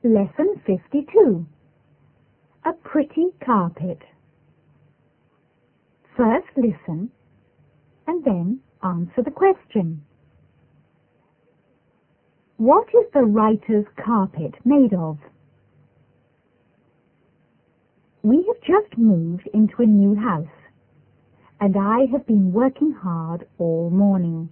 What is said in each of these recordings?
Lesson 52. A pretty carpet. First listen and then answer the question. What is the writer's carpet made of? We have just moved into a new house, and I have been working hard all morning.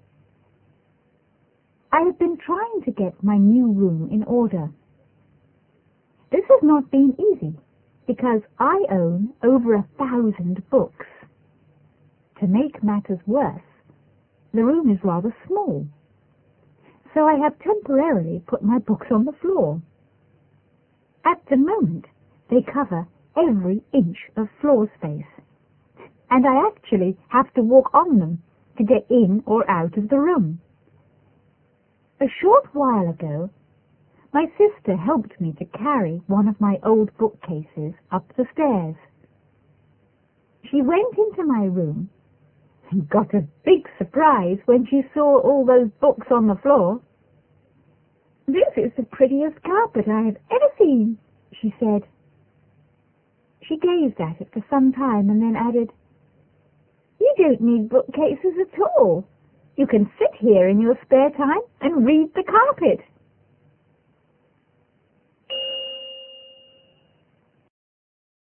I have been trying to get my new room in order. This has not been easy, because I own over 1,000 books. To make matters worse, the room is rather small, so I have temporarily put my books on the floor. At the moment, they cover every inch of floor space, and I actually have to walk on them to get in or out of the room. A short while ago, my sister helped me to carry one of my old bookcases up the stairs. She went into my room and got a big surprise when she saw all those books on the floor. "This is the prettiest carpet I have ever seen," she said. She gazed at it for some time and then added, "You don't need bookcases at all. You can sit here in your spare time and read the carpet."